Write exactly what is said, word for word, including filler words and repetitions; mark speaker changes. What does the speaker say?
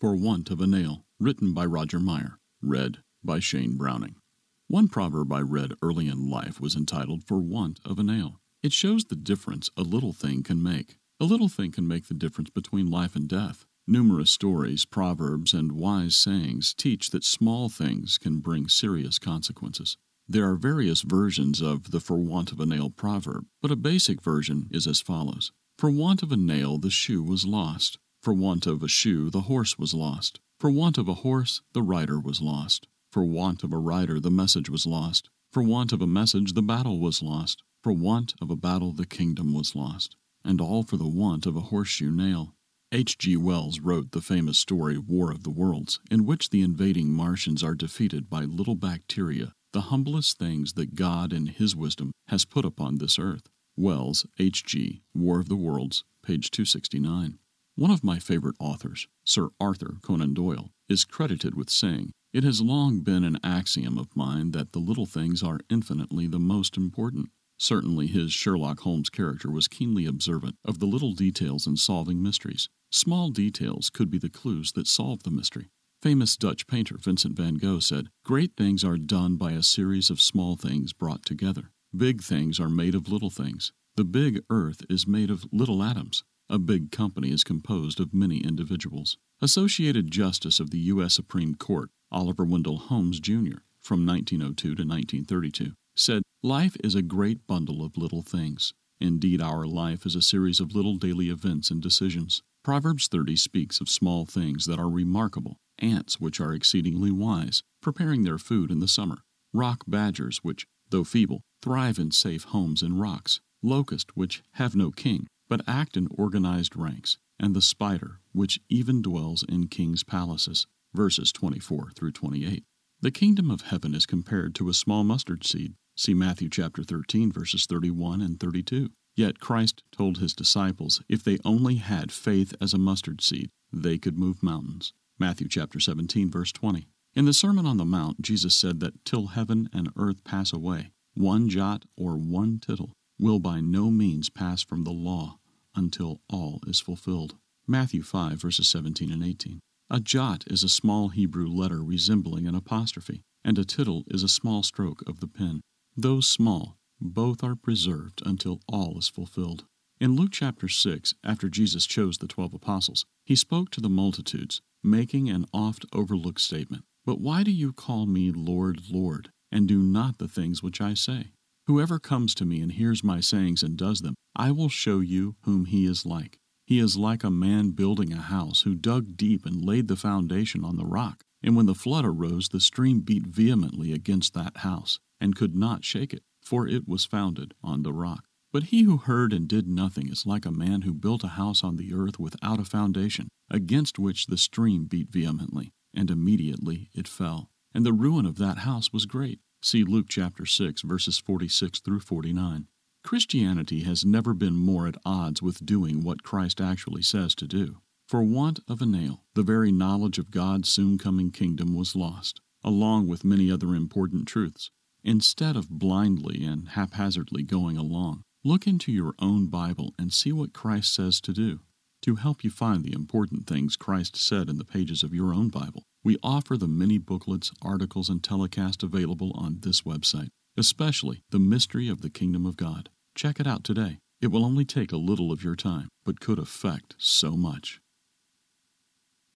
Speaker 1: For Want of a Nail, written by Roger Meyer, read by Shane Browning. One proverb I read early in life was entitled For Want of a Nail. It shows the difference a little thing can make. A little thing can make the difference between life and death. Numerous stories, proverbs, and wise sayings teach that small things can bring serious consequences. There are various versions of the For Want of a Nail proverb, but a basic version is as follows. For want of a nail, the shoe was lost. For want of a shoe, the horse was lost. For want of a horse, the rider was lost. For want of a rider, the message was lost. For want of a message, the battle was lost. For want of a battle, the kingdom was lost. And all for the want of a horseshoe nail. H G Wells wrote the famous story War of the Worlds, in which the invading Martians are defeated by little bacteria, the humblest things that God in His wisdom has put upon this earth. Wells, H G, War of the Worlds, page two sixty-nine. One of my favorite authors, Sir Arthur Conan Doyle, is credited with saying, "It has long been an axiom of mine that the little things are infinitely the most important." Certainly his Sherlock Holmes character was keenly observant of the little details in solving mysteries. Small details could be the clues that solve the mystery. Famous Dutch painter Vincent van Gogh said, "Great things are done by a series of small things brought together. Big things are made of little things. The big earth is made of little atoms. A big company is composed of many individuals." Associated Justice of the U S Supreme Court, Oliver Wendell Holmes, Junior, from nineteen oh two to nineteen thirty-two, said, "Life is a great bundle of little things. Indeed, our life is a series of little daily events and decisions." Proverbs thirty speaks of small things that are remarkable, ants which are exceedingly wise, preparing their food in the summer, rock badgers which, though feeble, thrive in safe homes in rocks, locusts which have no king, but act in organized ranks, and the spider, which even dwells in kings' palaces. Verses twenty-four through twenty-eight. The kingdom of heaven is compared to a small mustard seed. See Matthew chapter thirteen, verses thirty-one and thirty-two. Yet Christ told His disciples if they only had faith as a mustard seed, they could move mountains. Matthew chapter seventeen, verse twenty. In the Sermon on the Mount, Jesus said that till heaven and earth pass away, one jot or one tittle will by no means pass from the law until all is fulfilled. Matthew five, verses seventeen and eighteen. A jot is a small Hebrew letter resembling an apostrophe, and a tittle is a small stroke of the pen. Though small, both are preserved until all is fulfilled. In Luke chapter six, after Jesus chose the twelve apostles, He spoke to the multitudes, making an oft overlooked statement. "But why do you call me Lord, Lord, and do not the things which I say? Whoever comes to me and hears my sayings and does them, I will show you whom he is like. He is like a man building a house who dug deep and laid the foundation on the rock. And when the flood arose, the stream beat vehemently against that house, and could not shake it, for it was founded on the rock. But he who heard and did nothing is like a man who built a house on the earth without a foundation, against which the stream beat vehemently, and immediately it fell. And the ruin of that house was great." See Luke chapter six, verses forty-six through forty-nine. Christianity has never been more at odds with doing what Christ actually says to do. For want of a nail, the very knowledge of God's soon-coming kingdom was lost, along with many other important truths. Instead of blindly and haphazardly going along, look into your own Bible and see what Christ says to do. To help you find the important things Christ said in the pages of your own Bible, we offer the many booklets, articles, and telecasts available on this website, especially The Mystery of the Kingdom of God. Check it out today. It will only take a little of your time, but could affect so much.